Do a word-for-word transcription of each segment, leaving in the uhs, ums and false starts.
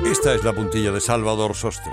Esta es la puntilla de Salvador Sostres.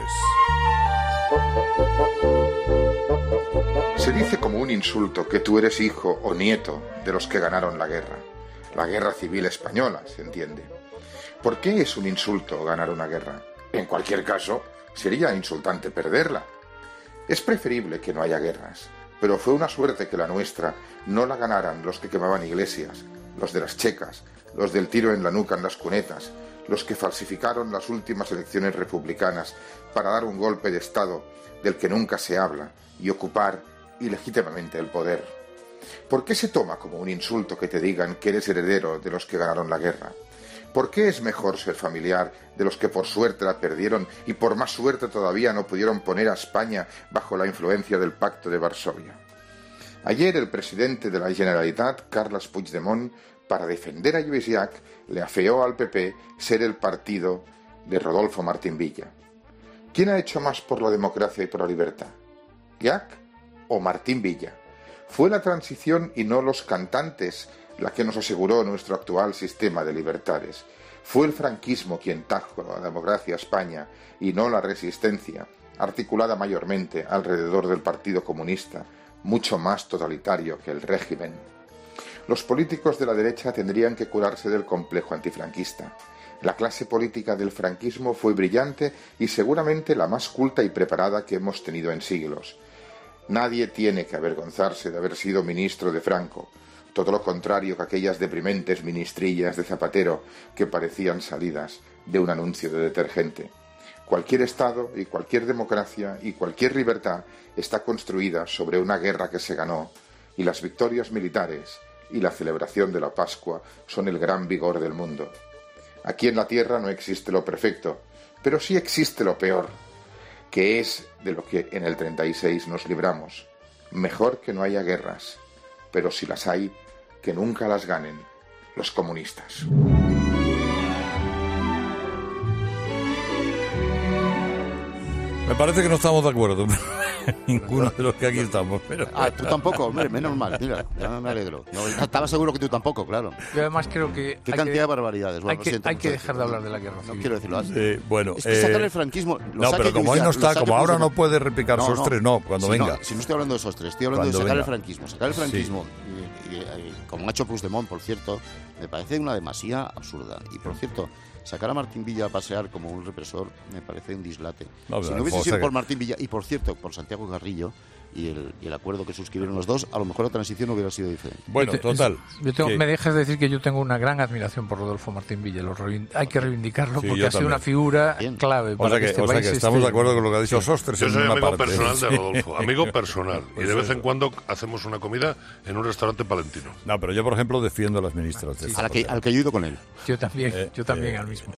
Se dice como un insulto que tú eres hijo o nieto de los que ganaron la guerra. La guerra civil española, se entiende. ¿Por qué es un insulto ganar una guerra? En cualquier caso, sería insultante perderla. Es preferible que no haya guerras, pero fue una suerte que la nuestra no la ganaran los que quemaban iglesias, los de las checas, los del tiro en la nuca en las cunetas, los que falsificaron las últimas elecciones republicanas para dar un golpe de Estado del que nunca se habla y ocupar ilegítimamente el poder. ¿Por qué se toma como un insulto que te digan que eres heredero de los que ganaron la guerra? ¿Por qué es mejor ser familiar de los que por suerte la perdieron y por más suerte todavía no pudieron poner a España bajo la influencia del Pacto de Varsovia? Ayer el presidente de la Generalitat, Carles Puigdemont, para defender a Lluís Llach, le afeó al P P ser el partido de Rodolfo Martín Villa. ¿Quién ha hecho más por la democracia y por la libertad? ¿Llach o Martín Villa? Fue la transición y no los cantantes la que nos aseguró nuestro actual sistema de libertades. Fue el franquismo quien trajo la democracia a España y no la resistencia, articulada mayormente alrededor del Partido Comunista, mucho más totalitario que el régimen. Los políticos de la derecha tendrían que curarse del complejo antifranquista. La clase política del franquismo fue brillante y seguramente la más culta y preparada que hemos tenido en siglos. Nadie tiene que avergonzarse de haber sido ministro de Franco. Todo lo contrario que aquellas deprimentes ministrillas de Zapatero que parecían salidas de un anuncio de detergente. Cualquier Estado y cualquier democracia y cualquier libertad está construida sobre una guerra que se ganó, y las victorias militares y la celebración de la Pascua son el gran vigor del mundo. Aquí en la tierra no existe lo perfecto, pero sí existe lo peor, que es de lo que en el treinta y seis nos libramos. Mejor que no haya guerras, pero si las hay, que nunca las ganen los comunistas. Me parece que no estamos de acuerdo. Ninguno de los que aquí estamos. Pero... Ah, tú tampoco, hombre, menos mal. Mira, ya me alegro. No, estaba seguro que tú tampoco, claro. Yo además creo que... Qué hay cantidad que, de barbaridades. Bueno, hay que, siento, hay que no dejar de hablar de la guerra civil. No quiero decirlo así. Eh, bueno, es que sacar eh, el franquismo... No, pero como hoy no está, como ahora no puede repicar no, Sostres, no, cuando si venga. No, si no estoy hablando de Sostres, estoy hablando Cuando de sacar venga. el franquismo. Sacar el franquismo, sí. y, y, y, como ha hecho Puigdemont, por cierto, me parece una demasía absurda. Y, por cierto... Sacar a Martín Villa a pasear como un represor me parece un dislate. No, si no, no hubiese o sido sea por que... Martín Villa y, por cierto, por Santiago Garrillo y el, y el acuerdo que suscribieron los dos, a lo mejor la transición hubiera sido diferente. Bueno, total. Yo tengo, que... Me dejas decir que yo tengo una gran admiración por Rodolfo Martín Villa. Lo reivin... Hay que reivindicarlo Sí, porque ha sido también. una figura Bien. clave O para sea que, que, este o sea país que estamos esté... de acuerdo con lo que ha dicho Sostres Yo en soy una amigo parte. personal de Sí. Rodolfo, amigo personal. Pues y de vez eso. en cuando hacemos una comida en un restaurante palentino. No, pero yo, por ejemplo, defiendo a las ministras. de Sí, esta A la que, manera. al que yo he ido con él. Yo también, Eh, yo también eh, al mismo.